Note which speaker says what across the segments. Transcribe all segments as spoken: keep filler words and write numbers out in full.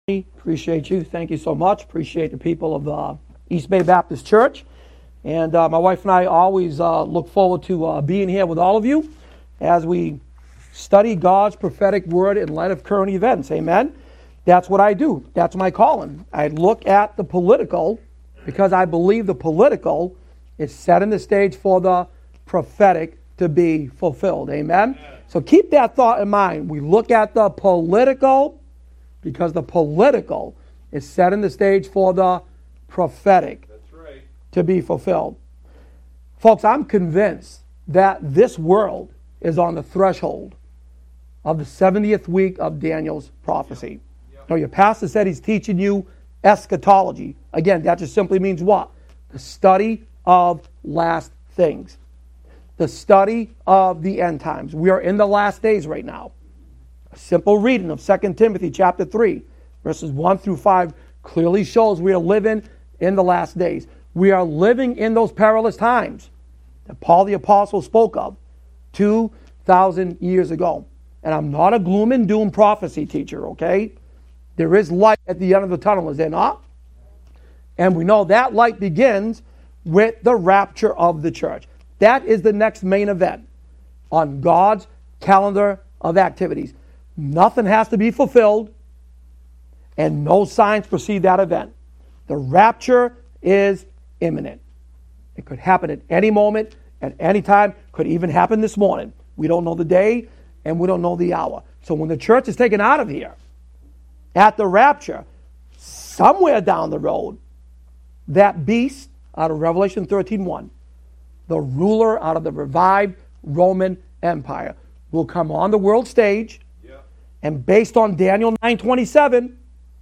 Speaker 1: Appreciate you. Thank you so much. Appreciate the people of uh, East Bay Baptist Church. And uh, my wife and I always uh, look forward to uh, being here with all of you as we study God's prophetic word in light of current events. Amen. That's what I do. That's my calling. I look at the political because I believe the political is setting the stage for the prophetic to be fulfilled. Amen. So keep that thought in mind. We look at the political because the political is setting the stage for the prophetic
Speaker 2: That's right.
Speaker 1: to be fulfilled. Folks, I'm convinced that this world is on the threshold of the seventieth week of Daniel's prophecy. Yep. Yep. Now, your pastor said he's teaching you eschatology. Again, that just simply means what? The study of last things. The study of the end times. We are in the last days right now. A simple reading of Second Timothy chapter three, verses one through five, clearly shows we are living in the last days. We are living in those perilous times that Paul the Apostle spoke of two thousand years ago. And I'm not a gloom and doom prophecy teacher, okay? There is light at the end of the tunnel, is there not? And we know that light begins with the rapture of the church. That is the next main event on God's calendar of activities. Nothing has to be fulfilled, and no signs precede that event. The rapture is imminent. It could happen at any moment, at any time. Could even happen this morning. We don't know the day, and we don't know the hour. So when the church is taken out of here, at the rapture, somewhere down the road, that beast out of Revelation thirteen one, the ruler out of the revived Roman Empire, will come on the world stage. And based on Daniel nine twenty-seven,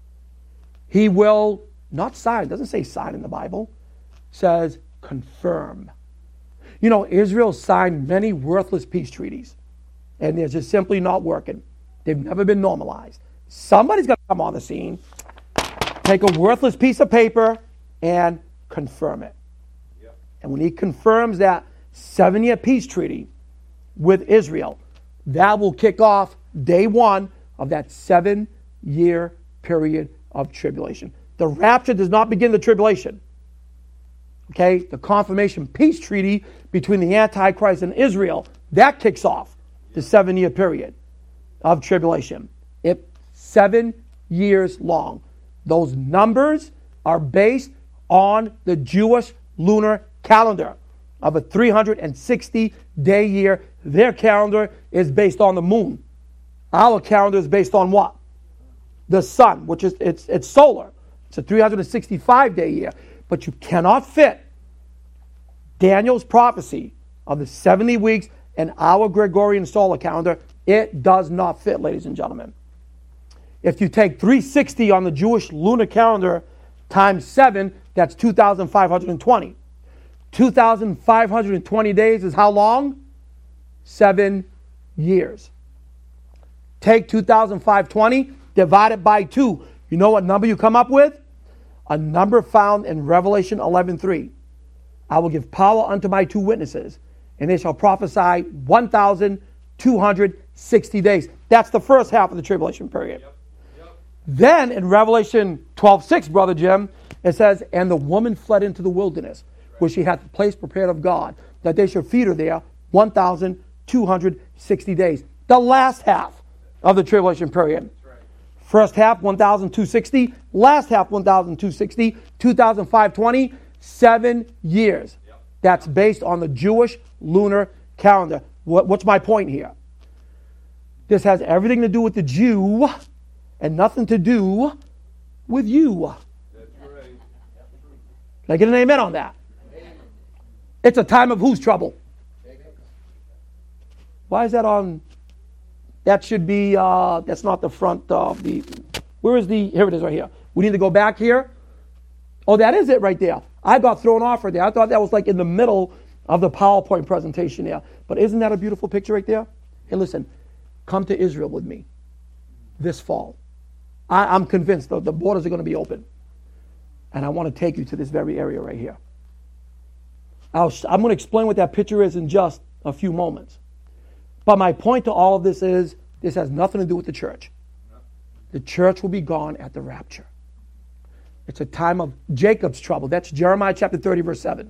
Speaker 1: he will not sign. It doesn't say sign in the Bible. It says confirm. You know, Israel signed many worthless peace treaties. And they're just simply not working. They've never been normalized. Somebody's got to come on the scene, take a worthless piece of paper, and confirm it. Yep. And when he confirms that seven-year peace treaty with Israel, that will kick off day one of that seven-year period of tribulation. The rapture does not begin the tribulation. Okay? The confirmation peace treaty between the Antichrist and Israel, that kicks off the seven-year period of tribulation. It's seven years long. Those numbers are based on the Jewish lunar calendar of a three hundred sixty day year. Their calendar is based on the moon. Our calendar is based on what? The sun, which is it's it's solar. It's a three hundred sixty-five day year. But you cannot fit Daniel's prophecy of the seventy weeks in our Gregorian solar calendar. It does not fit, ladies and gentlemen. If you take three hundred sixty on the Jewish lunar calendar times seven, that's two thousand five hundred twenty. two thousand five hundred twenty days is how long? Seven years. Take two thousand five hundred twenty, divide it by two. You know what number you come up with? A number found in Revelation eleven three. I will give power unto my two witnesses, and they shall prophesy one thousand two hundred sixty days. That's the first half of the tribulation period. Yep. Yep. Then in Revelation twelve six, Brother Jim, it says, and the woman fled into the wilderness, where she had the place prepared of God, that they should feed her there one thousand two hundred sixty days. The last half of the tribulation period. Right. First half, one thousand two hundred sixty. Last half, one thousand two hundred sixty. two thousand five hundred twenty. Seven years. Yep. That's based on the Jewish lunar calendar. What, what's my point here? This has everything to do with the Jew and nothing to do with you.
Speaker 2: That's right.
Speaker 1: Can I get an amen on that? Amen. It's a time of whose trouble? Why is that on? That should be, uh, that's not the front of the, where is the, here it is right here. We need to go back here. Oh, that is it right there. I got thrown off right there. I thought that was like in the middle of the PowerPoint presentation there. But isn't that a beautiful picture right there? Hey, listen, come to Israel with me this fall. I, I'm convinced the, the borders are going to be open. And I want to take you to this very area right here. I'll, I'm going to explain what that picture is in just a few moments. But my point to all of this is, this has nothing to do with the church. The church will be gone at the rapture. It's a time of Jacob's trouble. That's Jeremiah chapter thirty, verse seven.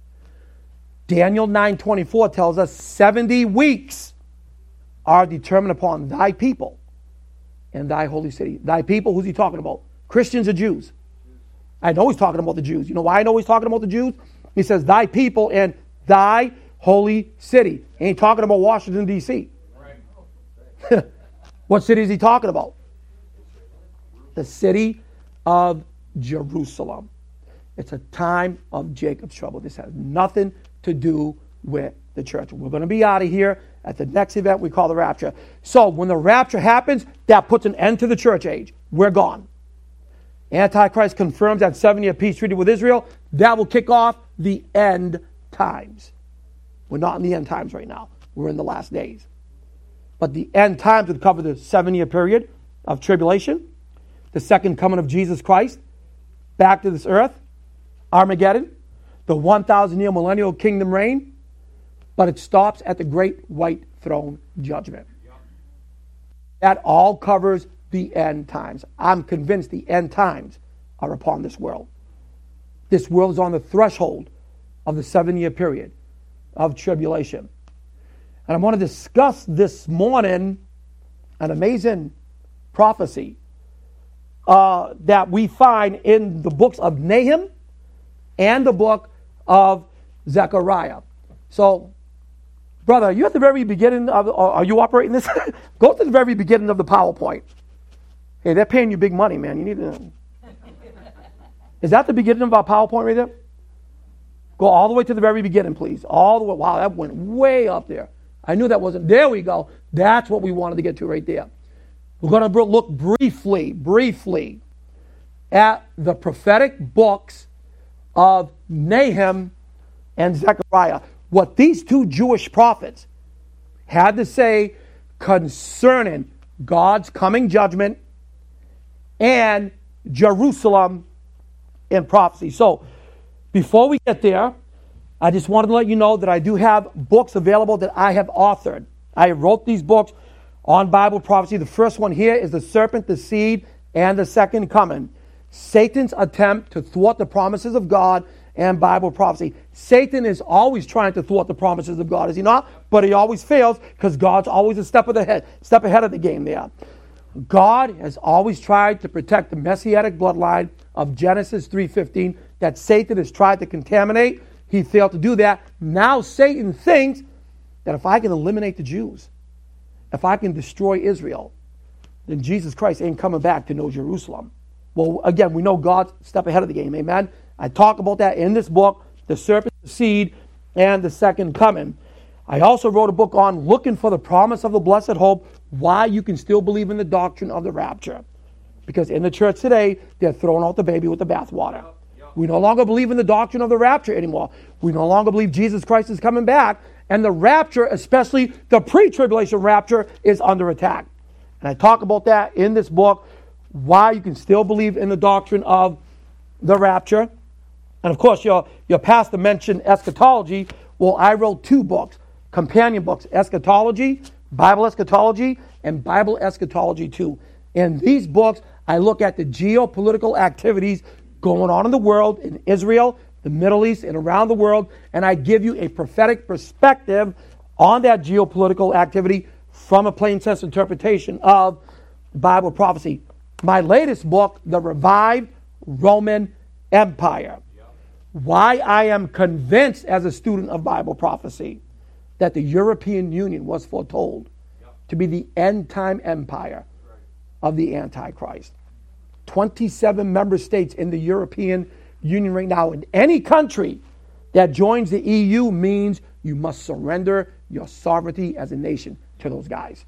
Speaker 1: Daniel nine twenty-four tells us seventy weeks are determined upon thy people and thy holy city. Thy people, who's he talking about? Christians or Jews? I know he's talking about the Jews. You know why I know he's talking about the Jews? He says, thy people and thy holy city. He ain't talking about Washington, D C Right. What city is he talking about? The city of Jerusalem. It's a time of Jacob's trouble. This has nothing to do with the church. We're going to be out of here at the next event we call the rapture. So when the rapture happens, that puts an end to the church age. We're gone. Antichrist confirms that seven-year peace treaty with Israel. That will kick off the end times. We're not in the end times right now. We're in the last days. But the end times would cover the seven-year period of tribulation, the second coming of Jesus Christ back to this earth, Armageddon, the one thousand year millennial kingdom reign, but it stops at the great white throne judgment. That all covers the end times. I'm convinced the end times are upon this world. This world is on the threshold of the seven-year period of tribulation. And I want to discuss this morning an amazing prophecy uh, that we find in the books of Nahum and the book of Zechariah. So, brother, are you at the very beginning of, are you operating this? Go to the very beginning of the PowerPoint. Hey, they're paying you big money, man. You need to. Is that the beginning of our PowerPoint right there? Go all the way to the very beginning, please. All the way. Wow, that went way up there. I knew that wasn't. There we go. That's what we wanted to get to right there. We're going to look briefly, briefly at the prophetic books of Nahum and Zechariah. What these two Jewish prophets had to say concerning God's coming judgment and Jerusalem in prophecy. So, before we get there, I just wanted to let you know that I do have books available that I have authored. I wrote these books on Bible prophecy. The first one here is The Serpent, the Seed, and the Second Coming. Satan's attempt to thwart the promises of God and Bible prophecy. Satan is always trying to thwart the promises of God, is he not? But he always fails because God's always a step ahead, step ahead of the game there. God has always tried to protect the messianic bloodline of Genesis three fifteen that Satan has tried to contaminate. He failed to do that. Now Satan thinks that if I can eliminate the Jews, if I can destroy Israel, then Jesus Christ ain't coming back to no Jerusalem. Well, again, we know God's a step ahead of the game. Amen. I talk about that in this book, The Serpent, the Seed, and the Second Coming. I also wrote a book on looking for the promise of the blessed hope, why you can still believe in the doctrine of the rapture. Because in the church today, they're throwing out the baby with the bathwater. We no longer believe in the doctrine of the rapture anymore. We no longer believe Jesus Christ is coming back. And the rapture, especially the pre-tribulation rapture, is under attack. And I talk about that in this book, why you can still believe in the doctrine of the rapture. And of course, your, your pastor mentioned eschatology. Well, I wrote two books, companion books, Eschatology, Bible Eschatology, and Bible Eschatology two. In these books, I look at the geopolitical activities going on in the world, in Israel, the Middle East, and around the world, and I give you a prophetic perspective on that geopolitical activity from a plain sense interpretation of Bible prophecy. My latest book, The Revived Roman Empire. Why I am convinced as a student of Bible prophecy that the European Union was foretold to be the end-time empire of the Antichrist. twenty-seven member states in the European Union right now. And any country that joins the E U means you must surrender your sovereignty as a nation to those guys.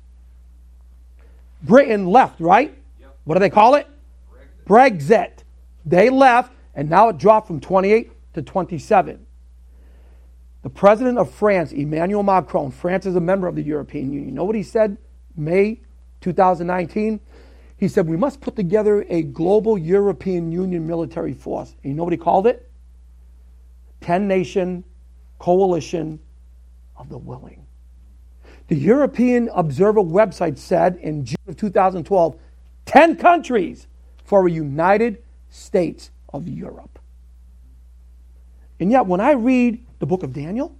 Speaker 1: Britain left, right? Yep. What do they call it? Brexit. Brexit. They left, and now it dropped from twenty-eight to twenty-seven. The president of France, Emmanuel Macron, France is a member of the European Union. You know what he said May twenty nineteen? He said, we must put together a global European Union military force. And you know what he called it? ten-nation coalition of the willing. The European Observer website said in June of two thousand twelve, ten countries for a United States of Europe. And yet, when I read the book of Daniel,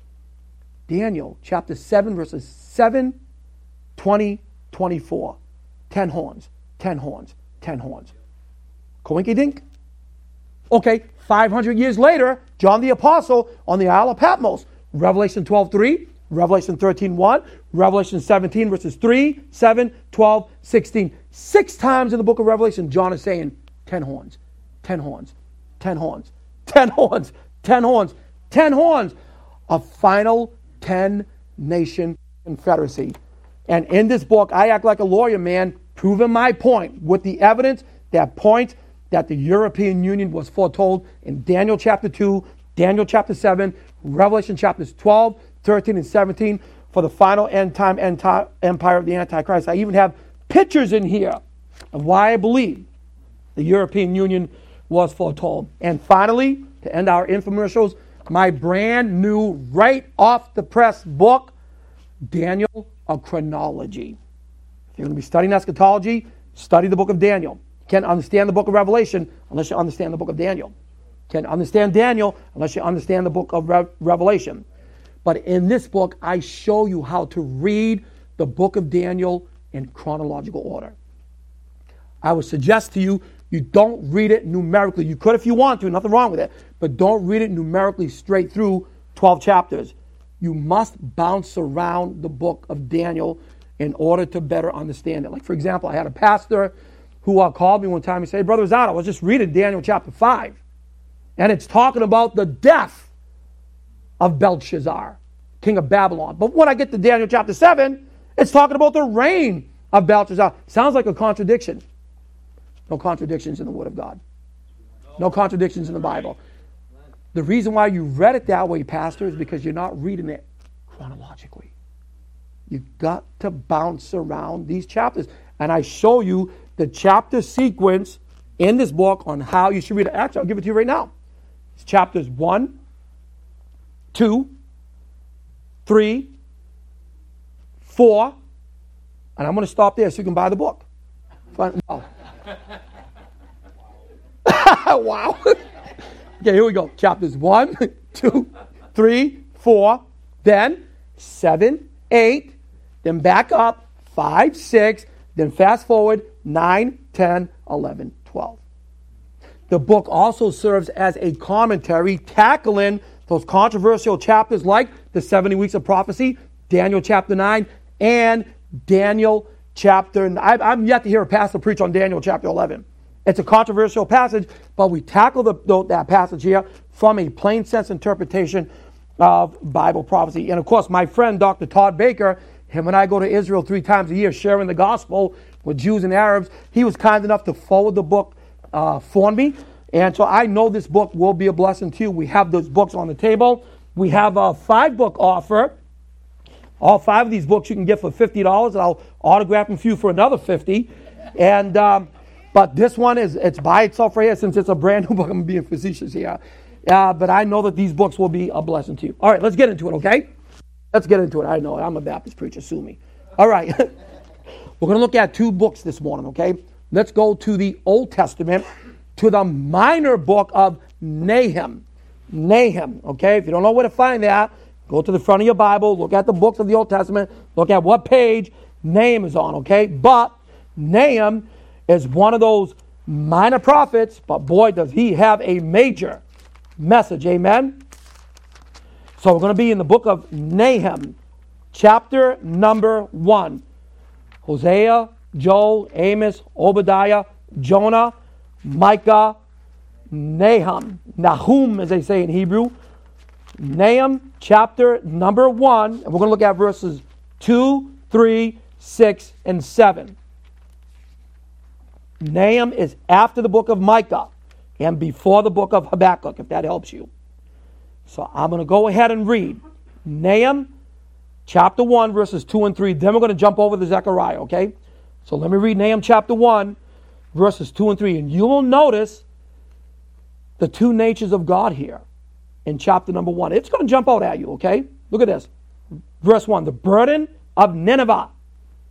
Speaker 1: Daniel chapter seven, verses seven, twenty, twenty-four, ten horns, ten horns, ten horns. Coinkydink? Okay, five hundred years later, John the Apostle on the Isle of Patmos, Revelation twelve three, Revelation thirteen one, Revelation seventeen, verses three, seven, twelve, sixteen. Six times in the book of Revelation, John is saying, ten horns, ten horns, ten horns, ten horns, ten horns, ten horns. A final ten-nation confederacy. And in this book, I act like a lawyer, man, proving my point with the evidence that points that the European Union was foretold in Daniel chapter two, Daniel chapter seven, Revelation chapters twelve, thirteen, and seventeen for the final end time empire of the Antichrist. I even have pictures in here of why I believe the European Union was foretold. And finally, to end our infomercials, my brand new, right off the press book, Daniel, a Chronology. If you're going to be studying eschatology, study the book of Daniel. You can't understand the book of Revelation unless you understand the book of Daniel. You can't understand Daniel unless you understand the book of Re- Revelation. But in this book, I show you how to read the book of Daniel in chronological order. I would suggest to you, you don't read it numerically. You could if you want to, nothing wrong with it. But don't read it numerically straight through twelve chapters. You must bounce around the book of Daniel in order to better understand it. Like, for example, I had a pastor who uh, called me one time and said, Brother Zada, I was just reading Daniel chapter five. And it's talking about the death of Belshazzar, king of Babylon. But when I get to Daniel chapter seven, it's talking about the reign of Belshazzar. Sounds like a contradiction. No contradictions in the Word of God. No contradictions in the Bible. The reason why you read it that way, Pastor, is because you're not reading it chronologically. You've got to bounce around these chapters. And I show you the chapter sequence in this book on how you should read it. Actually, I'll give it to you right now. It's chapters one, two, three, four, and I'm going to stop there so you can buy the book. Fine. Wow. Wow. Okay, here we go. Chapters one, two, three, four, then seven, eight, then back up, five, six, then fast forward, nine, ten, eleven, twelve. The book also serves as a commentary tackling those controversial chapters like the seventy weeks of prophecy, Daniel chapter nine, and Daniel chapter nine. I'm yet to hear a pastor preach on Daniel chapter eleven. It's a controversial passage, but we tackle the, the, that passage here from a plain sense interpretation of Bible prophecy. And of course, my friend Doctor Todd Baker, him and I go to Israel three times a year sharing the gospel with Jews and Arabs. He was kind enough to forward the book uh, for me. And so I know this book will be a blessing to you. We have those books on the table. We have a five-book offer. All five of these books you can get for fifty dollars, and I'll autograph them for you for another fifty dollars. And um, but this one is it's by itself right here, since it's a brand new book. I'm being facetious here. Uh, but I know that these books will be a blessing to you. All right, let's get into it, okay? Let's get into it. I know I'm a Baptist preacher. Sue me. All right. We're going to look at two books this morning, okay? Let's go to the Old Testament, to the minor book of Nahum. Nahum, okay? If you don't know where to find that, go to the front of your Bible, look at the books of the Old Testament, look at what page Nahum is on, okay? But Nahum is one of those minor prophets, but boy, does he have a major message, amen? So we're going to be in the book of Nahum, chapter number one. Hosea, Joel, Amos, Obadiah, Jonah, Micah, Nahum. Nahum, as they say in Hebrew. Nahum, chapter number one. And we're going to look at verses two, three, six, and seven. Nahum is after the book of Micah and before the book of Habakkuk, if that helps you. So I'm going to go ahead and read Nahum, chapter one, verses two and three. Then we're going to jump over to Zechariah, okay? So let me read Nahum chapter one, verses two and three. And you will notice the two natures of God here in chapter number one. It's going to jump out at you, okay? Look at this. Verse one, the burden of Nineveh.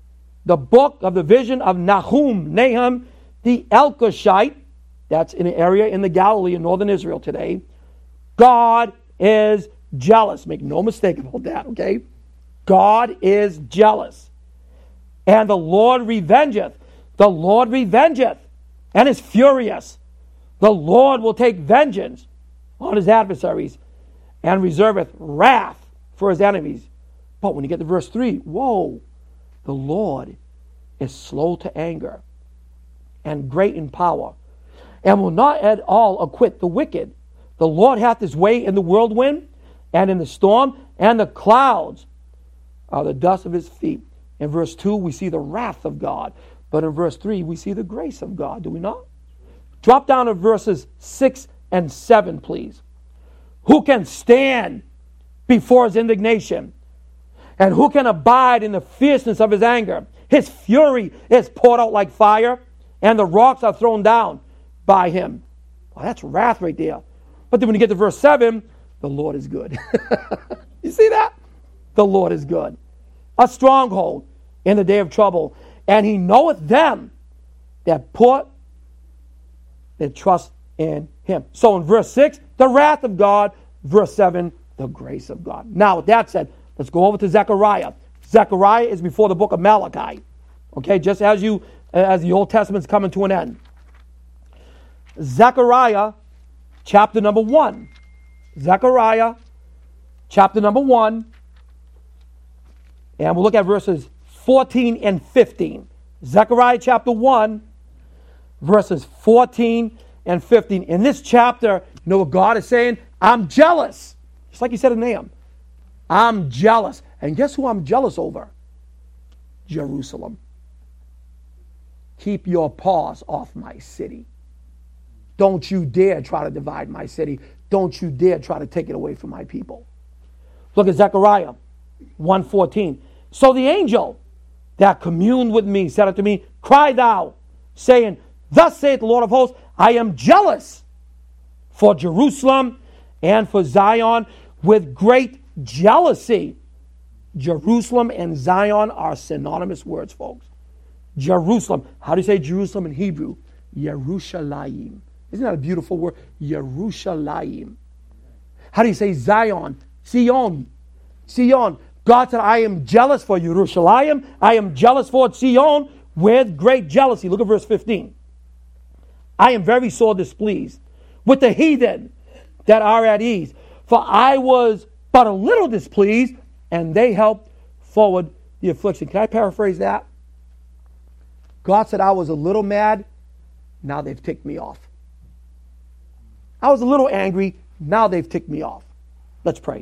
Speaker 1: the book of the vision of Nahum, Nahum the Elkoshite, that's in an area in the Galilee in northern Israel today. God is jealous. Make no mistake about that, okay? God is jealous. And the Lord revengeth. The Lord revengeth and is furious. The Lord will take vengeance on his adversaries and reserveth wrath for his enemies. But when you get to verse three, whoa, the Lord is slow to anger and great in power, and will not at all acquit the wicked. The Lord hath his way in the whirlwind and in the storm, and the clouds are the dust of his feet. In verse two, we see the wrath of God. But in verse three, we see the grace of God, do we not? Drop down to verses six and seven, please. Who can stand before his indignation? And who can abide in the fierceness of his anger? His fury is poured out like fire, and the rocks are thrown down by him. Well, that's wrath right there. But then when you get to verse seven, the Lord is good. You see that? The Lord is good. A stronghold in the day of trouble. And he knoweth them that put their trust in him. So in verse six, the wrath of God. Verse seven, the grace of God. Now, with that said, let's go over to Zechariah. Zechariah is before the book of Malachi. Okay, just as you as the Old Testament's coming to an end. Zechariah, chapter number one. Zechariah, chapter number one. And we'll look at verses fourteen and fifteen. Zechariah chapter one, verses fourteen and fifteen. In this chapter, you know what God is saying? I'm jealous. Just like he said in Nahum. I'm jealous. And guess who I'm jealous over? Jerusalem. Keep your paws off my city. Don't you dare try to divide my city. Don't you dare try to take it away from my people. Look at Zechariah one fourteen. So the angel that communed with me said unto me, Cry thou, saying, Thus saith the Lord of hosts, I am jealous for Jerusalem and for Zion with great jealousy. Jerusalem and Zion are synonymous words, folks. Jerusalem. How do you say Jerusalem in Hebrew? Yerushalayim. Isn't that a beautiful word? Yerushalayim. How do you say Zion? Sion. Sion. God said, I am jealous for Yerushalayim. I am jealous for Sion with great jealousy. Look at verse fifteen. I am very sore displeased with the heathen that are at ease. For I was but a little displeased, and they helped forward the affliction. Can I paraphrase that? God said, I was a little mad. Now they've ticked me off. I was a little angry. Now they've ticked me off. Let's pray.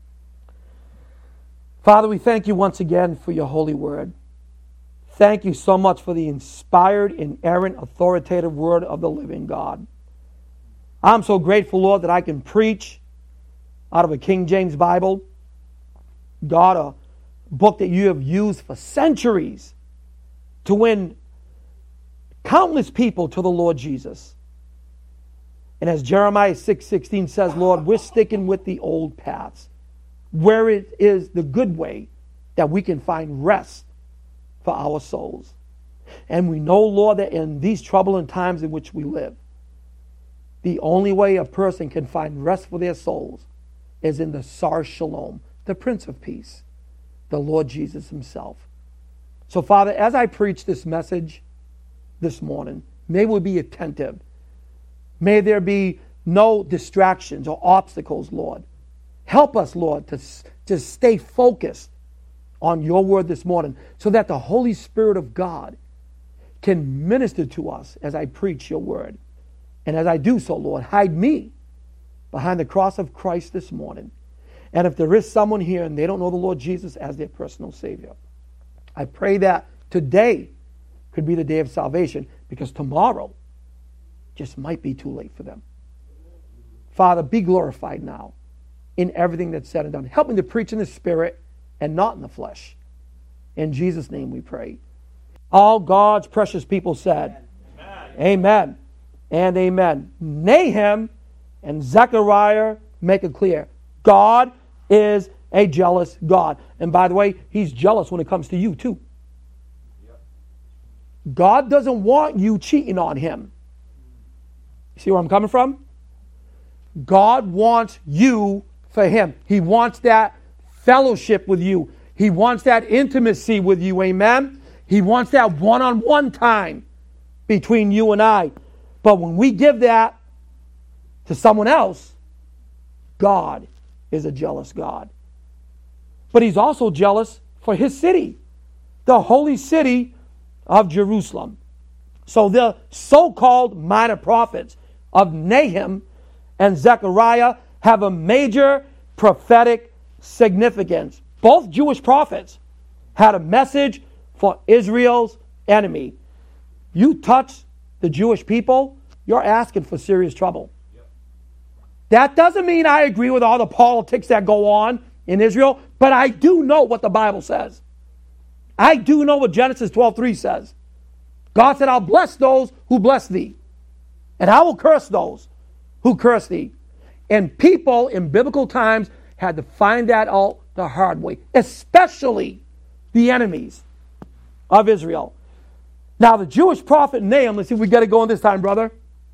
Speaker 1: Father, we thank you once again for your holy word. Thank you so much for the inspired, inerrant, authoritative word of the living God. I'm so grateful, Lord, that I can preach out of a King James Bible. God, a book that you have used for centuries to win countless people to the Lord Jesus. And as Jeremiah six sixteen says, Lord, we're sticking with the old paths, where it is the good way that we can find rest for our souls. And we know, Lord, that in these troubling times in which we live, the only way a person can find rest for their souls is in the Sar Shalom, the Prince of Peace, the Lord Jesus himself. So, Father, as I preach this message this morning, may we be attentive. May there be no distractions or obstacles, Lord. Help us, Lord, to, to stay focused on your word this morning so that the Holy Spirit of God can minister to us as I preach your word. And as I do so, Lord, hide me behind the cross of Christ this morning. And if there is someone here and they don't know the Lord Jesus as their personal Savior, I pray that today could be the day of salvation, because tomorrow just might be too late for them. Father, be glorified now in everything that's said and done. Help me to preach in the Spirit and not in the flesh. In Jesus' name we pray. All God's precious people said, Amen, amen and amen. Nahum and Zechariah make it clear. God is a jealous God. And by the way, he's jealous when it comes to you too. Yep. God doesn't want you cheating on him. You see where I'm coming from? God wants you for him. He wants that fellowship with you. He wants that intimacy with you. Amen? He wants that one-on-one time between you and I. But when we give that to someone else, God is a jealous God. But he's also jealous for his city, the holy city of Jerusalem. So the so-called minor prophets of Nahum and Zechariah have a major prophetic significance. Both Jewish prophets had a message for Israel's enemy. You touch the Jewish people, you're asking for serious trouble. Yep. That doesn't mean I agree with all the politics that go on in Israel, but I do know what the Bible says. I do know what Genesis twelve three says. God said, I'll bless those who bless thee, and I will curse those who curse thee. And people in biblical times had to find that out the hard way, especially the enemies of Israel. Now, the Jewish prophet Nahum, let's see if we get it going this time, brother.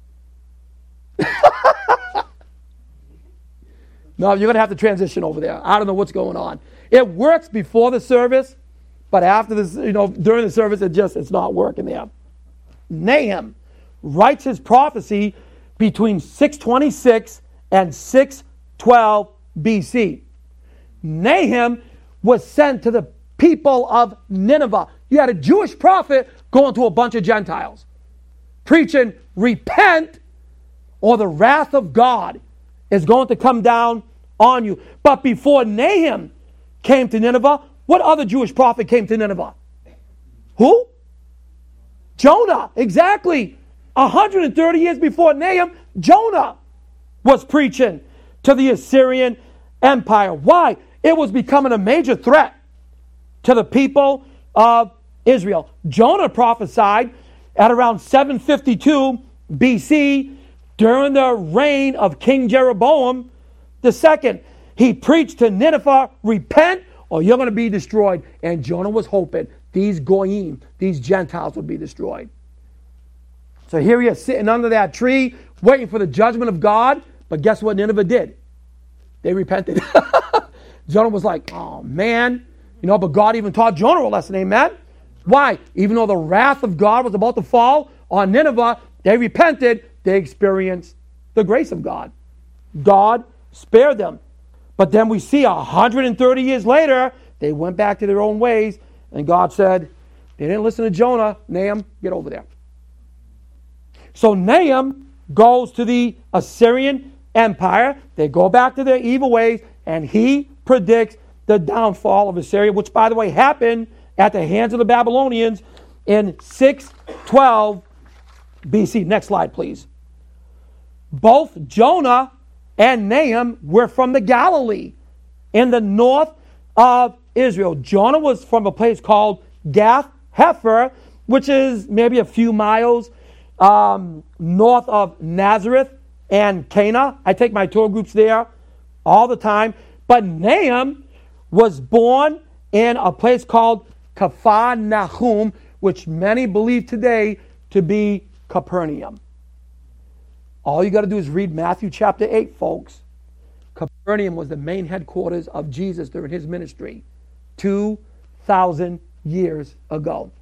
Speaker 1: No, you're going to have to transition over there. I don't know what's going on. It works before the service, but after this, you know, during the service, it just, it's not working there. Nahum writes his prophecy between six twenty-six and six twelve B C. Nahum was sent to the people of Nineveh. You had a Jewish prophet going to a bunch of Gentiles, preaching, repent, or the wrath of God is going to come down on you. But before Nahum came to Nineveh, what other Jewish prophet came to Nineveh? Who? Jonah, exactly. one hundred thirty years before Nahum, Jonah was preaching to the Assyrian Empire. Why? It was becoming a major threat to the people of Israel. Jonah prophesied at around seven fifty-two B C during the reign of King Jeroboam the second. He preached to Nineveh, repent or you're going to be destroyed. And Jonah was hoping these goyim, these Gentiles, would be destroyed. So here he is sitting under that tree waiting for the judgment of God. But guess what Nineveh did? They repented. Jonah was like, oh man. You know, but God even taught Jonah a lesson, amen? Why? Even though the wrath of God was about to fall on Nineveh, they repented, they experienced the grace of God. God spared them. But then we see one hundred thirty years later, they went back to their own ways, and God said, they didn't listen to Jonah. Nahum, get over there. So Nahum goes to the Assyrian Empire. They go back to their evil ways, and he predicts the downfall of Assyria, which, by the way, happened at the hands of the Babylonians in six twelve B C. Next slide, please. Both Jonah and Nahum were from the Galilee in the north of Israel. Jonah was from a place called Gath Hepher, which is maybe a few miles um, north of Nazareth and Cana. I take my tour groups there all the time. But Nahum was born in a place called Capharnaum, which many believe today to be Capernaum. All you got to do is read Matthew chapter eight, folks. Capernaum was the main headquarters of Jesus during his ministry two thousand years ago.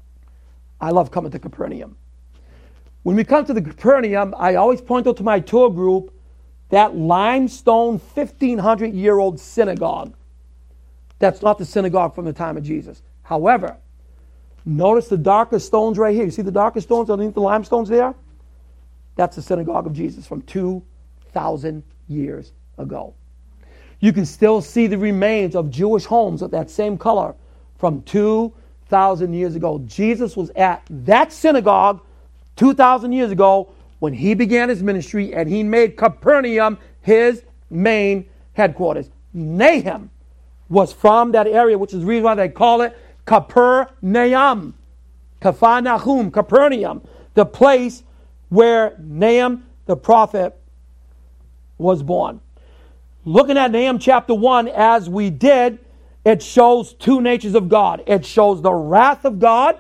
Speaker 1: I love coming to Capernaum. When we come to the Capernaum, I always point out to my tour group that limestone fifteen hundred year old synagogue. That's not the synagogue from the time of Jesus. However, notice the darker stones right here. You see the darker stones underneath the limestones there? That's the synagogue of Jesus from two thousand years ago. You can still see the remains of Jewish homes of that same color from two thousand years ago. Jesus was at that synagogue two thousand years ago when he began his ministry, and he made Capernaum his main headquarters. Nahum was from that area, which is the reason why they call it Capernaum. Capharnaum, Capernaum, the place where Nahum the prophet was born. Looking at Nahum chapter one, as we did, it shows two natures of God. It shows the wrath of God,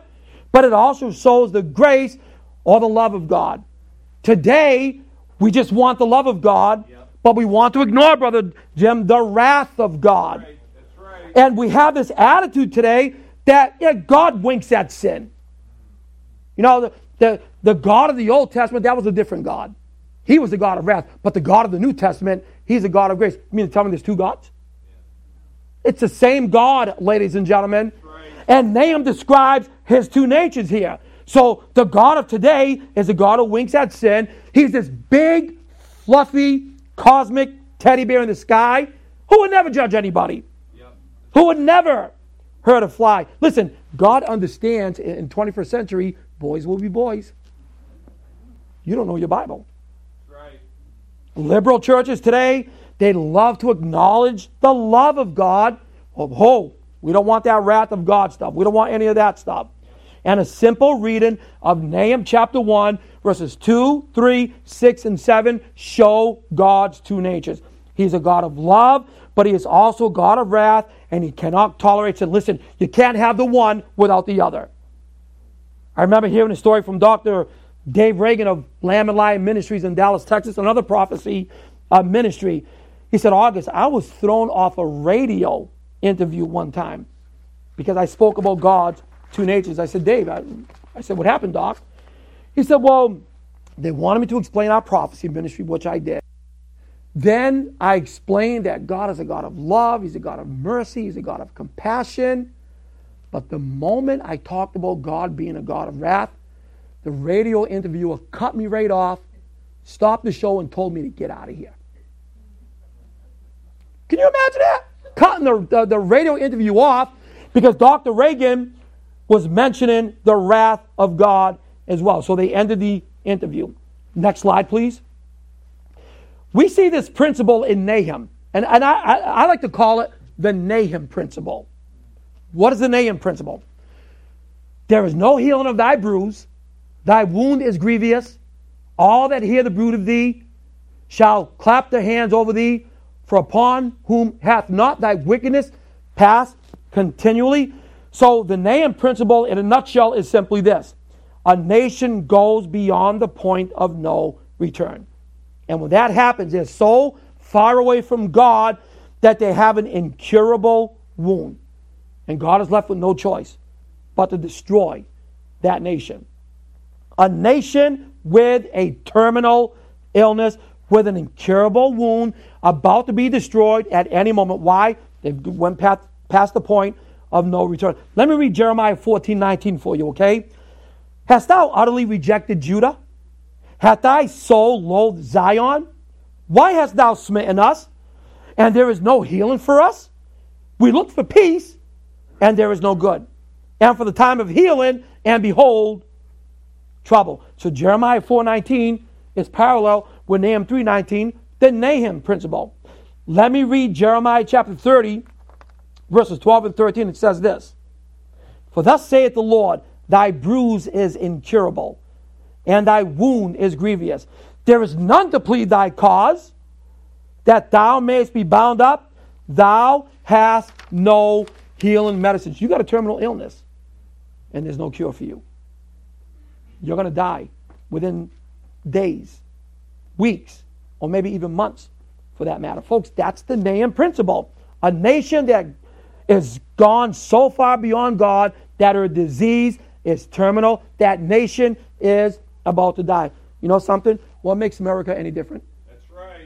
Speaker 1: but it also shows the grace or the love of God. Today, we just want the love of God, yep. but we want to ignore, Brother Jim, the wrath of God. Right. That's right. And we have this attitude today that yeah, God winks at sin. You know, the, the, the God of the Old Testament, that was a different God. He was the God of wrath. But the God of the New Testament, He's the God of grace. You mean to tell me there's two gods? Yeah. It's the same God, ladies and gentlemen. Right. And Nahum describes His two natures here. So the God of today is a God who winks at sin. He's this big, fluffy, cosmic teddy bear in the sky who would never judge anybody. Yep. Who would never hurt a fly. Listen, God understands in twenty-first century, boys will be boys. You don't know your Bible. Right. Liberal churches today, they love to acknowledge the love of God. Oh, oh, we don't want that wrath of God stuff. We don't want any of that stuff. And a simple reading of Nahum chapter one, verses two, three, six, and seven show God's two natures. He's a God of love, but He is also a God of wrath, and He cannot tolerate sin. Listen, you can't have the one without the other. I remember hearing a story from Doctor Dave Reagan of Lamb and Lion Ministries in Dallas, Texas, another prophecy uh, ministry. He said, August, I was thrown off a radio interview one time because I spoke about God's two natures. I said, Dave, I, I said, what happened, Doc? He said, well, they wanted me to explain our prophecy ministry, which I did. Then I explained that God is a God of love. He's a God of mercy. He's a God of compassion. But the moment I talked about God being a God of wrath, the radio interviewer cut me right off, stopped the show, and told me to get out of here. Can you imagine that? Cutting the, the, the radio interview off because Doctor Reagan was mentioning the wrath of God as well. So they ended the interview. Next slide, please. We see this principle in Nahum, and, and I, I, I like to call it the Nahum principle. What is the Nahum principle? There is no healing of thy bruise, thy wound is grievous. All that hear the bruit of thee shall clap their hands over thee, for upon whom hath not thy wickedness passed continually. So the Nahum principle in a nutshell is simply this. A nation goes beyond the point of no return. And when that happens, they're so far away from God that they have an incurable wound. And God is left with no choice but to destroy that nation. A nation with a terminal illness, with an incurable wound, about to be destroyed at any moment. Why? They went past, past the point of no return. Let me read Jeremiah fourteen nineteen for you, okay? Hast thou utterly rejected Judah? Hath thy soul loathed Zion? Why hast thou smitten us, and there is no healing for us? We looked for peace, and there is no good. And for the time of healing, and behold, trouble. So Jeremiah four nineteen is parallel with Nahum three nineteen, the Nahum principle. Let me read Jeremiah chapter thirty, verses twelve and thirteen. It says this. For thus saith the Lord, thy bruise is incurable, and thy wound is grievous. There is none to plead thy cause, that thou mayest be bound up. Thou hast no healing medicines. You got a terminal illness, and there's no cure for you. You're going to die within days, weeks, or maybe even months, for that matter. Folks, that's the Nahum principle. A nation that is gone so far beyond God that her disease is terminal. That nation is about to die. You know something? What makes America any different?
Speaker 2: That's right.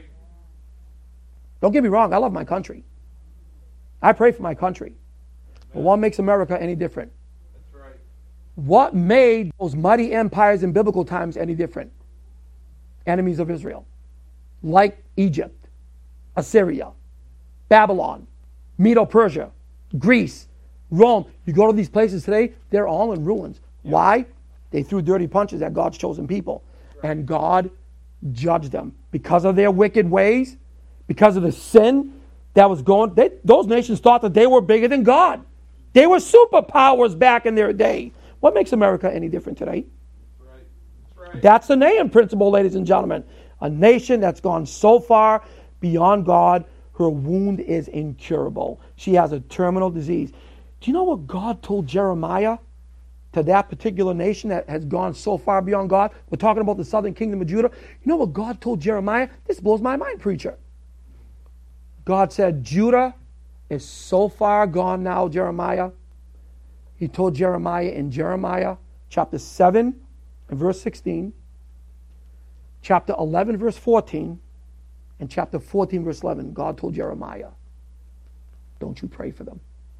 Speaker 1: Don't get me wrong. I love my country. I pray for my country. But what makes America any different?
Speaker 2: That's right.
Speaker 1: What made those mighty empires in biblical times any different? Enemies of Israel. Like Egypt, Assyria, Babylon, Medo-Persia, Greece, Rome. You go to these places today, they're all in ruins. Yeah. Why? They threw dirty punches at God's chosen people. Right. And God judged them. Because of their wicked ways, because of the sin that was going, they, those nations thought that they were bigger than God. They were superpowers back in their day. What makes America any different today?
Speaker 2: That's right. That's right.
Speaker 1: That's the Nahum principle, ladies and gentlemen. A nation that's gone so far beyond God, her wound is incurable. She has a terminal disease. Do you know what God told Jeremiah to that particular nation that has gone so far beyond God. We're talking about the southern kingdom of Judah. You know what God told Jeremiah? This blows my mind, preacher. God said, Judah is so far gone now, Jeremiah. He told Jeremiah in Jeremiah chapter seven and verse sixteen, chapter eleven verse fourteen, and chapter fourteen verse eleven, God told Jeremiah, don't you pray for them.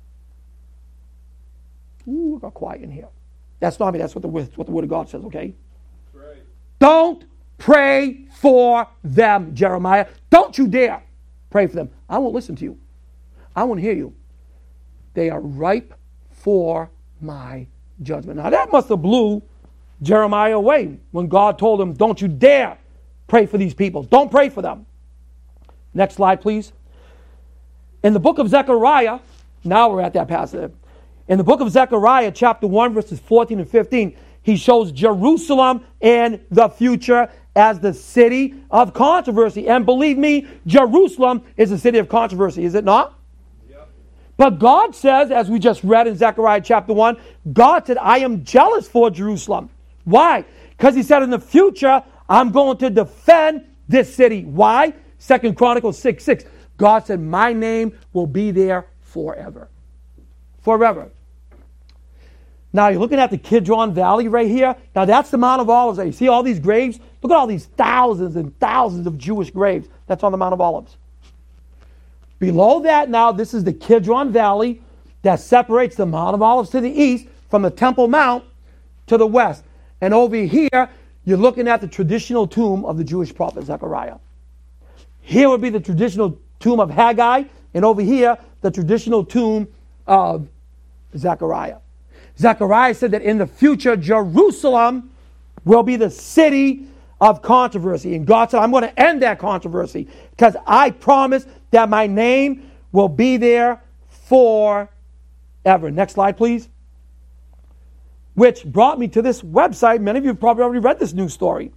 Speaker 1: Ooh, it got quiet in here. That's not me. That's what the, what the Word of God says, okay?
Speaker 2: That's right.
Speaker 1: Don't pray for them, Jeremiah. Don't you dare pray for them. I won't listen to you. I won't hear you. They are ripe for my judgment. Now that must have blew Jeremiah away when God told him, don't you dare pray for these people. Don't pray for them. Next slide, please. In the book of Zechariah, now we're at that passage. In the book of Zechariah, chapter one, verses fourteen and fifteen, he shows Jerusalem in the future as the city of controversy. And believe me, Jerusalem is a city of controversy, is it not?
Speaker 2: Yep.
Speaker 1: But God says, as we just read in Zechariah chapter one, God said, I am jealous for Jerusalem. Why? Because he said in the future, I'm going to defend this city. Why? Second Chronicles six six. God said, my name will be there forever. Forever. Now you're looking at the Kidron Valley right here. Now that's the Mount of Olives. You see all these graves? Look at all these thousands and thousands of Jewish graves. That's on the Mount of Olives. Below that now, this is the Kidron Valley that separates the Mount of Olives to the east from the Temple Mount to the west. And over here, you're looking at the traditional tomb of the Jewish prophet Zechariah. Here would be the traditional tomb of Haggai, and over here, the traditional tomb of Zechariah. Zechariah said that in the future, Jerusalem will be the city of controversy. And God said, I'm going to end that controversy because I promise that my name will be there forever. Next slide, please. Which brought me to this website. Many of you have probably already read this news story.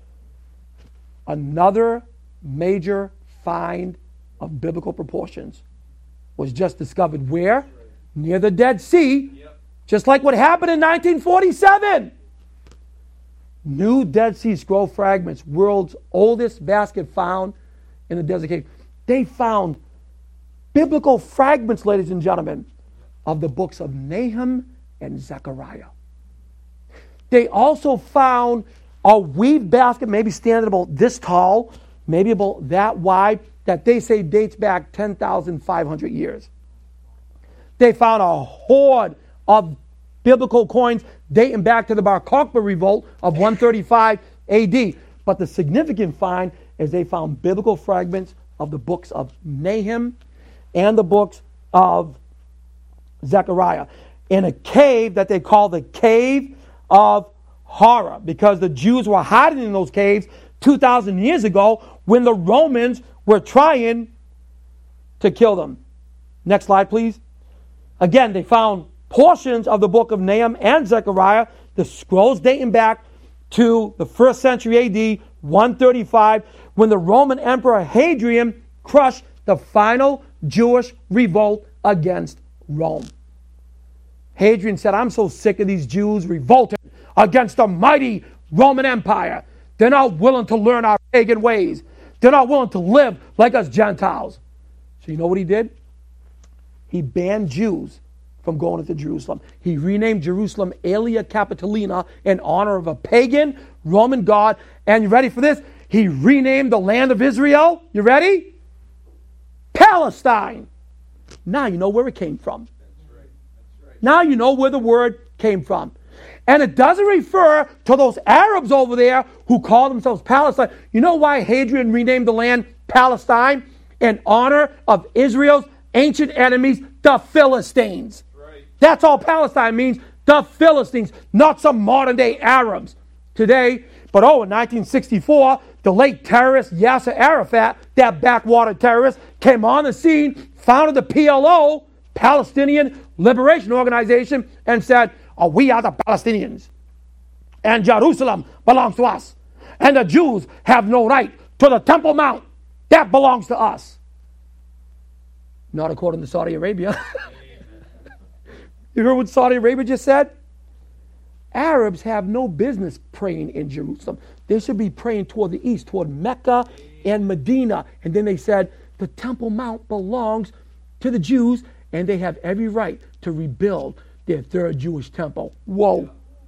Speaker 1: Another major find of biblical proportions was just discovered where? Near the Dead Sea.
Speaker 2: Yep.
Speaker 1: Just like what happened in nineteen forty-seven. New Dead Sea Scroll fragments, world's oldest basket found in the desert cave. They found biblical fragments, ladies and gentlemen, of the books of Nahum and Zechariah. They also found a weave basket, maybe standing about this tall, maybe about that wide, that they say dates back ten thousand five hundred years. They found a hoard of biblical coins dating back to the Bar Kokhba revolt of one thirty-five A D. But the significant find is they found biblical fragments of the books of Nahum and the books of Zechariah in a cave that they call the Cave of Horror, because the Jews were hiding in those caves two thousand years ago when the Romans were trying to kill them. Next slide, please. Again, they found portions of the book of Nahum and Zechariah, the scrolls dating back to the first century A D, one thirty-five, when the Roman Emperor Hadrian crushed the final Jewish revolt against Rome. Hadrian said, I'm so sick of these Jews revolting against the mighty Roman Empire. They're not willing to learn our pagan ways. They're not willing to live like us Gentiles. So you know what he did? He banned Jews from going into Jerusalem. He renamed Jerusalem Aelia Capitolina in honor of a pagan Roman god. And you ready for this? He renamed the land of Israel. You ready? Palestine. Now you know where it came from.
Speaker 2: That's right. That's right.
Speaker 1: Now you know where the word came from. And it doesn't refer to those Arabs over there who call themselves Palestine. You know why Hadrian renamed the land Palestine? In honor of Israel's ancient enemies, the Philistines.
Speaker 2: Right.
Speaker 1: That's all Palestine means, the Philistines, not some modern day Arabs today. But oh, in nineteen sixty-four, the late terrorist Yasser Arafat, that backwater terrorist, came on the scene, founded the P L O, Palestinian Liberation Organization, and said, oh, we are the Palestinians, and Jerusalem belongs to us, and the Jews have no right to the Temple Mount. That belongs to us. Not according to Saudi Arabia. You heard what Saudi Arabia just said? Arabs have no business praying in Jerusalem. They should be praying toward the east, toward Mecca and Medina. And then they said, the Temple Mount belongs to the Jews, and they have every right to rebuild their third Jewish temple. Whoa.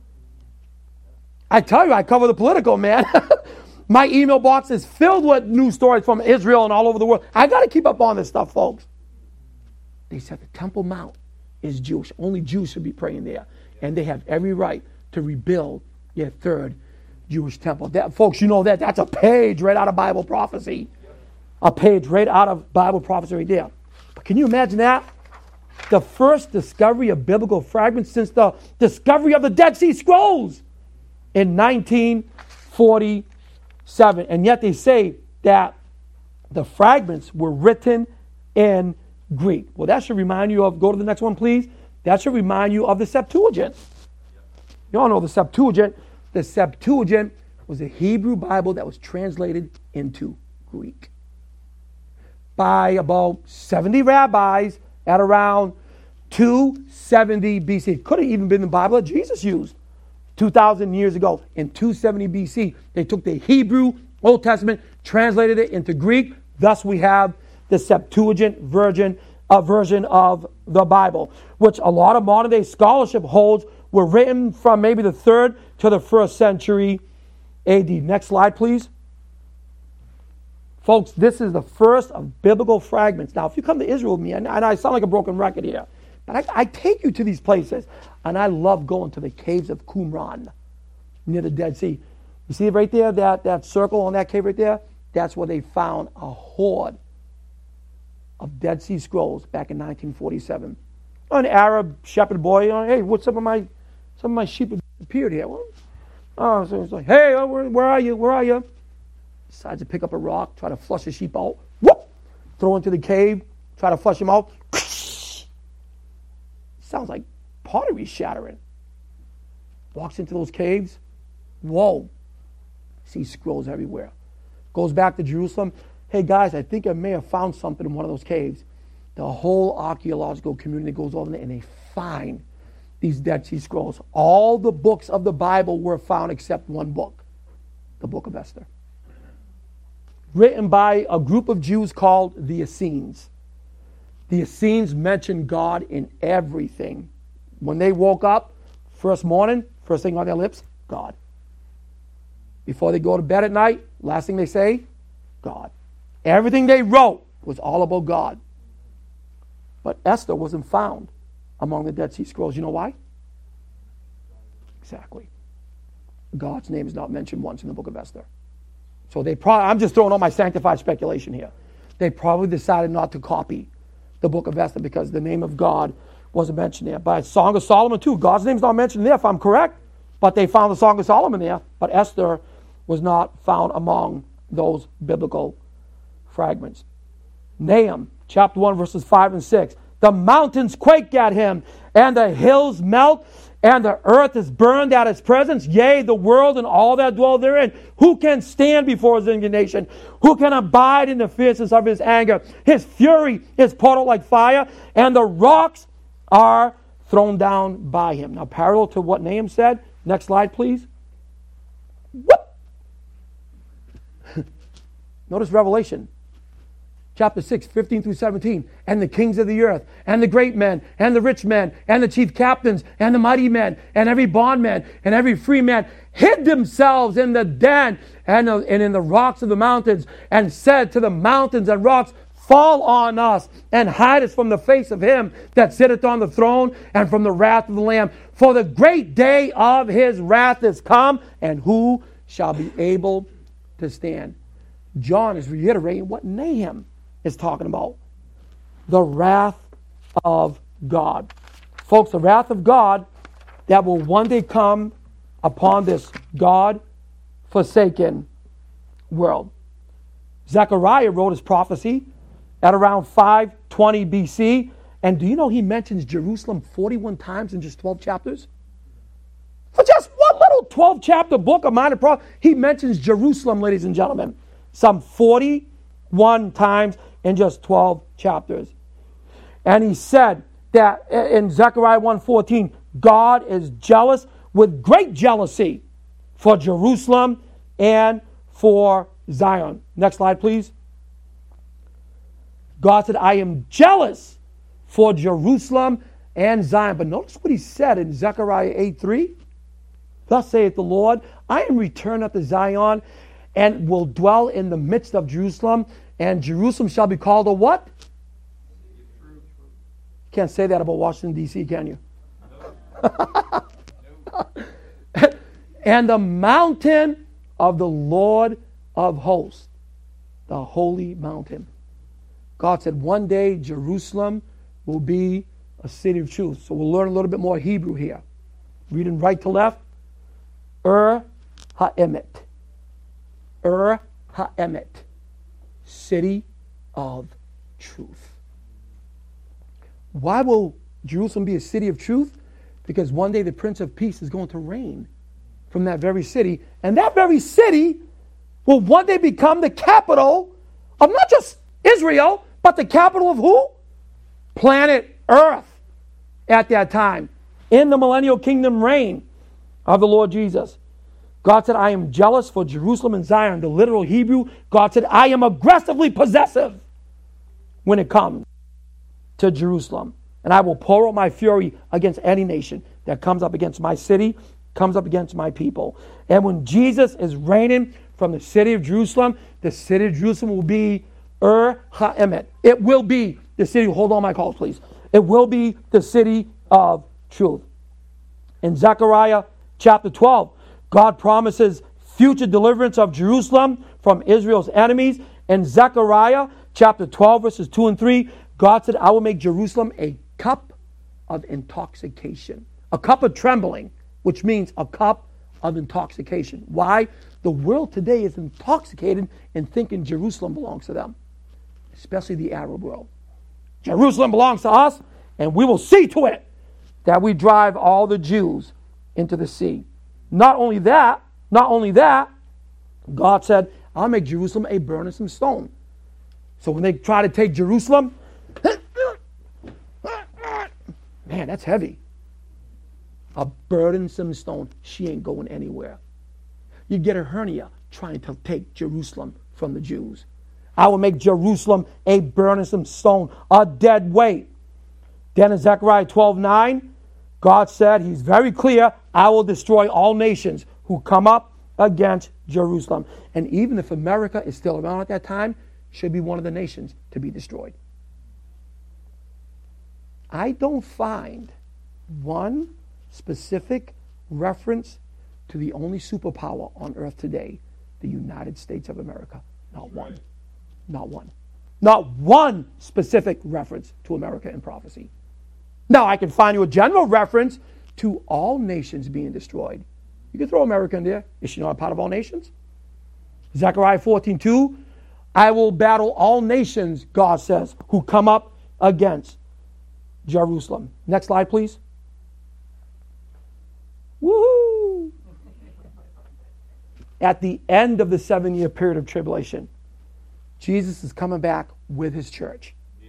Speaker 1: I tell you, I cover the political, man. My email box is filled with news stories from Israel and all over the world. I got to keep up on this stuff, folks. They said the Temple Mount is Jewish. Only Jews should be praying there. And they have every right to rebuild their third Jewish temple. That, folks, you know that. That's a page right out of Bible prophecy. A page right out of Bible prophecy right there. But can you imagine that? The first discovery of biblical fragments since the discovery of the Dead Sea Scrolls in nineteen forty-seven. And yet they say that the fragments were written in Greek. Well, that should remind you of, go to the next one, please. That should remind you of the Septuagint. You all know the Septuagint. The Septuagint was a Hebrew Bible that was translated into Greek by about seventy rabbis at around two seventy B C. Could have even been the Bible that Jesus used two thousand years ago. In two seventy B C, they took the Hebrew Old Testament, translated it into Greek. Thus we have the Septuagint version, a version of the Bible, which a lot of modern day scholarship holds were written from maybe the third to the first century A D. Next slide, please. Folks, this is the first of biblical fragments. Now, if you come to Israel with me, and, and I sound like a broken record here, but I, I take you to these places, and I love going to the caves of Qumran near the Dead Sea. You see it right there, that, that circle on that cave right there? That's where they found a hoard of Dead Sea Scrolls back in nineteen forty-seven. An Arab shepherd boy, you know, hey, what's some of my some of my sheep have disappeared here? Well, oh, so it's like, hey, oh, where, where are you? Where are you? Decides to pick up a rock, try to flush the sheep out. Whoop! Throw into the cave, try to flush him out. Sounds like pottery shattering. Walks into those caves. Whoa. Sees scrolls everywhere. Goes back to Jerusalem. Hey guys, I think I may have found something in one of those caves. The whole archaeological community goes over there and they find these Dead Sea Scrolls. All the books of the Bible were found except one book, the book of Esther. Written by a group of Jews called the Essenes. The Essenes mentioned God in everything. When they woke up, first morning, first thing on their lips, God. Before they go to bed at night, last thing they say, God. Everything they wrote was all about God. But Esther wasn't found among the Dead Sea Scrolls. You know why? Exactly. God's name is not mentioned once in the book of Esther. So they probably, I'm just throwing all my sanctified speculation here. They probably decided not to copy the book of Esther because the name of God wasn't mentioned there. But Song of Solomon too, God's name's not mentioned there if I'm correct. But they found the Song of Solomon there. But Esther was not found among those biblical fragments. Nahum chapter one verses five and six. The mountains quake at him, and the hills melt, and the earth is burned at his presence. Yea, the world and all that dwell therein. Who can stand before his indignation? Who can abide in the fierceness of his anger? His fury is poured out like fire, and the rocks are thrown down by him. Now, parallel to what Nahum said. Next slide, please. Whoop! Notice Revelation. Chapter six, fifteen through seventeen. And the kings of the earth, and the great men, and the rich men, and the chief captains, and the mighty men, and every bondman, and every free man, hid themselves in the den and, uh, and in the rocks of the mountains, and said to the mountains and rocks, fall on us, and hide us from the face of him that sitteth on the throne, and from the wrath of the Lamb. For the great day of his wrath is come, and who shall be able to stand? John is reiterating what Nahum is talking about. The wrath of God. Folks, the wrath of God that will one day come upon this God-forsaken world. Zechariah wrote his prophecy at around five twenty B C. And do you know he mentions Jerusalem forty-one times in just twelve chapters? For just one little twelve-chapter book of minor prophecy, he mentions Jerusalem, ladies and gentlemen, some forty-one times in just twelve chapters. And he said that in Zechariah one fourteen, God is jealous with great jealousy for Jerusalem and for Zion. Next slide, please. God said, I am jealous for Jerusalem and Zion. But notice what he said in Zechariah eight three. Thus saith the Lord, I am returned unto Zion and will dwell in the midst of Jerusalem. And Jerusalem shall be called a what? Can't say that about Washington, D C, can you? And the mountain of the Lord of hosts, the holy mountain. God said one day Jerusalem will be a city of truth. So we'll learn a little bit more Hebrew here. Reading right to left. Ur HaEmet. Ur HaEmet. City of truth. Why will Jerusalem be a city of truth? Because one day the Prince of Peace is going to reign from that very city. And that very city will one day become the capital of not just Israel, but the capital of who? Planet Earth at that time. In the millennial kingdom reign of the Lord Jesus. God said, I am jealous for Jerusalem and Zion. The literal Hebrew, God said, I am aggressively possessive when it comes to Jerusalem. And I will pour out my fury against any nation that comes up against my city, comes up against my people. And when Jesus is reigning from the city of Jerusalem, the city of Jerusalem will be Ur HaEmet. It will be the city, hold on my calls please. It will be the city of truth. In Zechariah chapter twelve, God promises future deliverance of Jerusalem from Israel's enemies. In Zechariah chapter twelve, verses two and three, God said, I will make Jerusalem a cup of intoxication. A cup of trembling, which means a cup of intoxication. Why? The world today is intoxicated in thinking Jerusalem belongs to them, especially the Arab world. Jerusalem belongs to us, and we will see to it that we drive all the Jews into the sea. Not only that, not only that, God said, I'll make Jerusalem a burdensome stone. So when they try to take Jerusalem, man, that's heavy. A burdensome stone. She ain't going anywhere. You get a hernia trying to take Jerusalem from the Jews. I will make Jerusalem a burdensome stone, a dead weight. Then in Zechariah twelve nine, God said, he's very clear, I will destroy all nations who come up against Jerusalem. And even if America is still around at that time, should be one of the nations to be destroyed. I don't find one specific reference to the only superpower on earth today, the United States of America. Not one. Not one. Not one specific reference to America in prophecy. Now, I can find you a general reference to all nations being destroyed. You can throw America in there. Is she not a part of all nations? Zechariah fourteen two, I will battle all nations, God says, who come up against Jerusalem. Next slide, please. Woohoo! At the end of the seven-year period of tribulation, Jesus is coming back with his church. Yeah.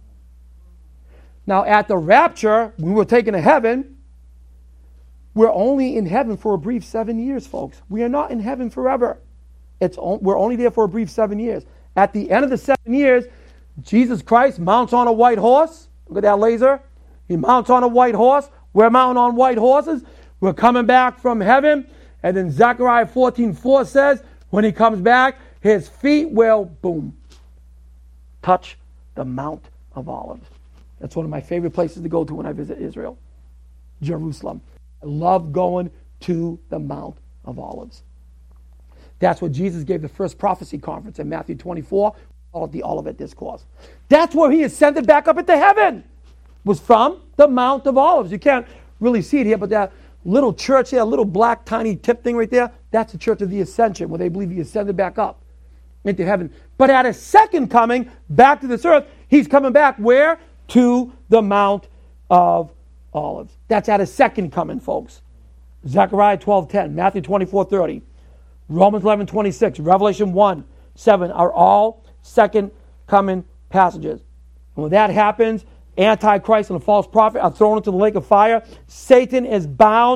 Speaker 1: Now, at the rapture, when we're taken to heaven, we're only in heaven for a brief seven years, folks. We are not in heaven forever. It's on, we're only there for a brief seven years. At the end of the seven years, Jesus Christ mounts on a white horse. Look at that laser. He mounts on a white horse. We're mounting on white horses. We're coming back from heaven. And then Zechariah fourteen four says, when he comes back, his feet will, boom, touch the Mount of Olives. That's one of my favorite places to go to when I visit Israel. Jerusalem. I love going to the Mount of Olives. That's what Jesus gave the first prophecy conference in Matthew twenty-four, called the Olivet Discourse. That's where he ascended back up into heaven, was from the Mount of Olives. You can't really see it here, but that little church there, little black tiny tip thing right there, that's the Church of the Ascension, where they believe he ascended back up into heaven. But at his second coming back to this earth, he's coming back where? To the Mount of Olives. That's at his second coming, folks. Zechariah twelve ten, Matthew twenty-four thirty, Romans eleven twenty-six, Revelation one seven are all second coming passages. And when that happens, Antichrist and the false prophet are thrown into the lake of fire. Satan is bound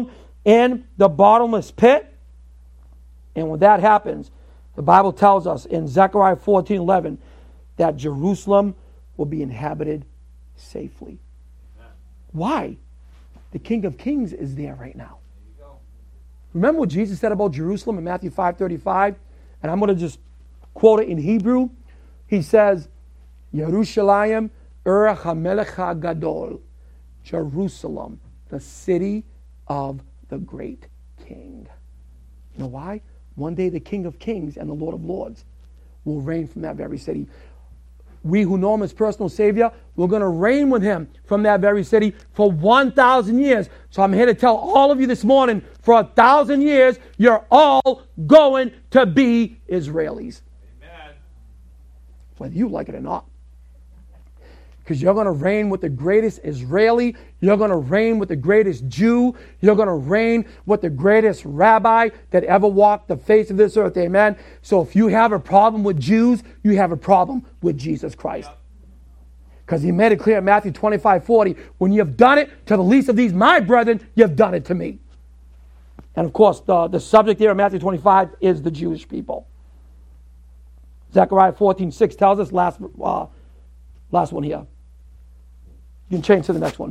Speaker 1: in the bottomless pit. And when that happens, the Bible tells us in Zechariah fourteen eleven that Jerusalem will be inhabited safely. Why? The King of Kings is there right now. Remember what Jesus said about Jerusalem in Matthew five thirty-five? And I'm going to just quote it in Hebrew. He says, Yerushalayim ur hamelech hagadol. Jerusalem, the city of the great king. You know why? One day the King of Kings and the Lord of Lords will reign from that very city. We who know him as personal Savior, we're going to reign with him from that very city for one thousand years. So I'm here to tell all of you this morning, for a thousand years, you're all going to be Israelis.
Speaker 2: Amen.
Speaker 1: Whether you like it or not. Because you're going to reign with the greatest Israeli. You're going to reign with the greatest Jew. You're going to reign with the greatest rabbi that ever walked the face of this earth. Amen. So if you have a problem with Jews, you have a problem with Jesus Christ. Because he made it clear in Matthew twenty-five forty, when you have done it to the least of these, my brethren, you've done it to me. And of course, the, the subject here in Matthew twenty-five is the Jewish people. Zechariah fourteen six tells us, last, uh, last one here. You can change to the next one.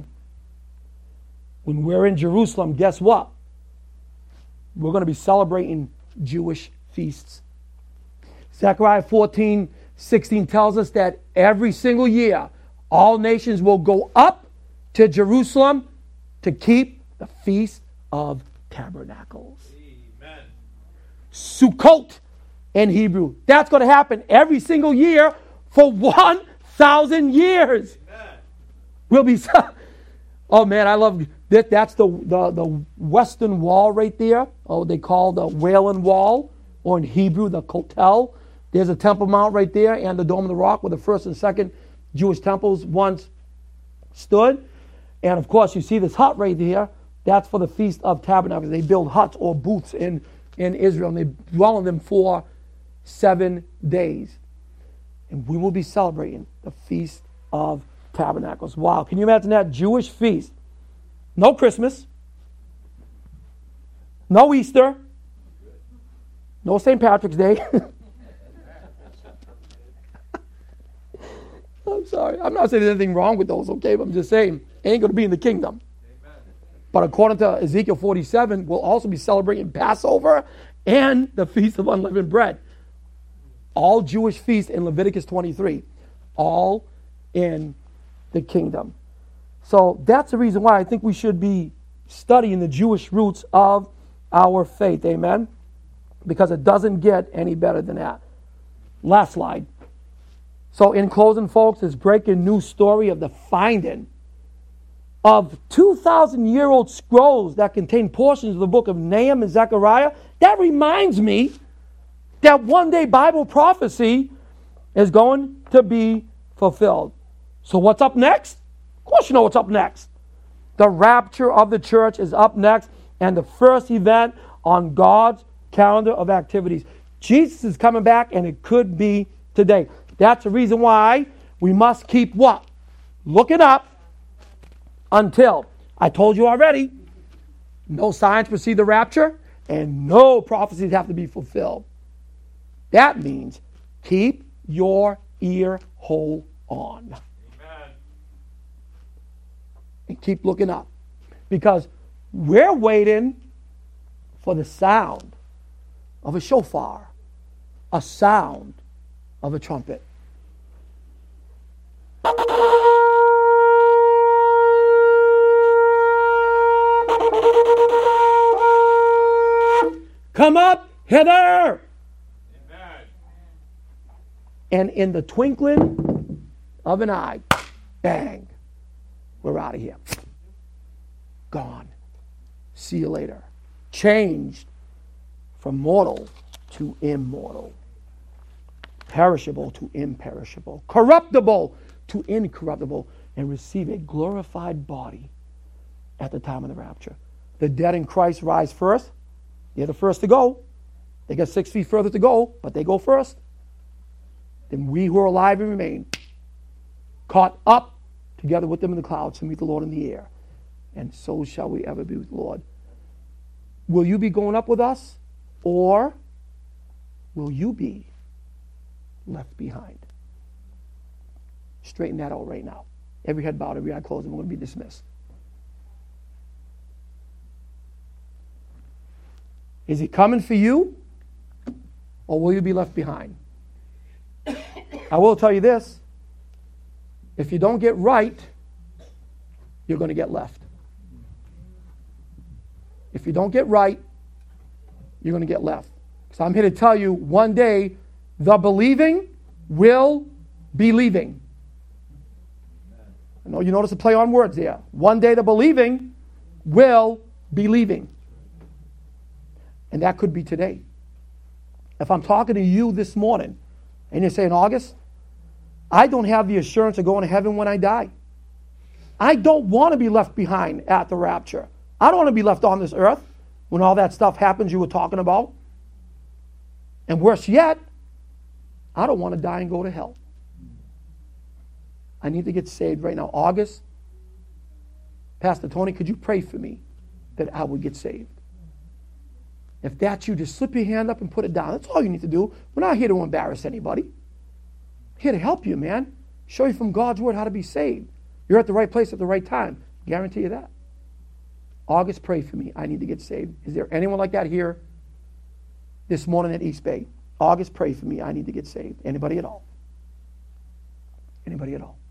Speaker 1: When we're in Jerusalem, guess what? We're going to be celebrating Jewish feasts. Zechariah fourteen sixteen tells us that every single year, all nations will go up to Jerusalem to keep the Feast of Tabernacles.
Speaker 2: Amen.
Speaker 1: Sukkot in Hebrew. That's going to happen every single year for one thousand years. We'll be, oh man, I love that. That's the, the, the Western Wall right there. Oh, they call the Wailing Wall, or in Hebrew, the Kotel. There's a Temple Mount right there, and the Dome of the Rock, where the first and second Jewish temples once stood. And of course, you see this hut right there. That's for the Feast of Tabernacles. They build huts or booths in, in Israel, and they dwell in them for seven days. And we will be celebrating the Feast of Tabernacles. Wow. Can you imagine that? Jewish feast. No Christmas. No Easter. No Saint Patrick's Day. I'm sorry. I'm not saying there's anything wrong with those, okay? But I'm just saying, ain't going to be in the kingdom. Amen. But according to Ezekiel forty-seven, we'll also be celebrating Passover and the Feast of Unleavened Bread. All Jewish feasts in Leviticus twenty-three. All in the kingdom. So that's the reason why I think we should be studying the Jewish roots of our faith. Amen? Because it doesn't get any better than that. Last slide. So in closing, folks, this breaking news story of the finding of two thousand year old scrolls that contain portions of the book of Nahum and Zechariah, that reminds me that one day Bible prophecy is going to be fulfilled. So what's up next? Of course you know what's up next. The rapture of the church is up next, and the first event on God's calendar of activities. Jesus is coming back, and it could be today. That's the reason why we must keep what? Looking up until, I told you already, no signs precede the rapture, and no prophecies have to be fulfilled. That means keep your ear hole on. And keep looking up. Because we're waiting for the sound of a shofar, a sound of a trumpet. Come up hither! Amen. And in the twinkling of an eye, bang, we're out of here. Gone. See you later. Changed from mortal to immortal. Perishable to imperishable. Corruptible to incorruptible. And receive a glorified body at the time of the rapture. The dead in Christ rise first. They're the first to go. They got six feet further to go, but they go first. Then we who are alive and remain, caught up together with them in the clouds to meet the Lord in the air. And so shall we ever be with the Lord. will you be going up with us, or will you be left behind? Straighten that out right now. Every head bowed, every eye closed, and we're going to be dismissed. Is he coming for you, or will you be left behind? I will tell you this. If you don't get right, you're going to get left. If you don't get right, you're going to get left. So I'm here to tell you, one day, the believing will be leaving. I know you notice a play on words there. One day the believing will be leaving. And that could be today. If I'm talking to you this morning, and you're saying, August, I don't have the assurance of going to heaven when I die. I don't want to be left behind at the rapture. I don't want to be left on this earth when all that stuff happens you were talking about. And worse yet, I don't want to die and go to hell. I need to get saved right now. August, Pastor Tony, could you pray for me that I would get saved? If that's you, just slip your hand up and put it down. That's all you need to do. We're not here to embarrass anybody. We're here to help you, man. Show you from God's word how to be saved. You're at the right place at the right time. Guarantee you that. August, pray for me. I need to get saved. Is there anyone like that here this morning at East Bay? August, pray for me. I need to get saved. Anybody at all? Anybody at all?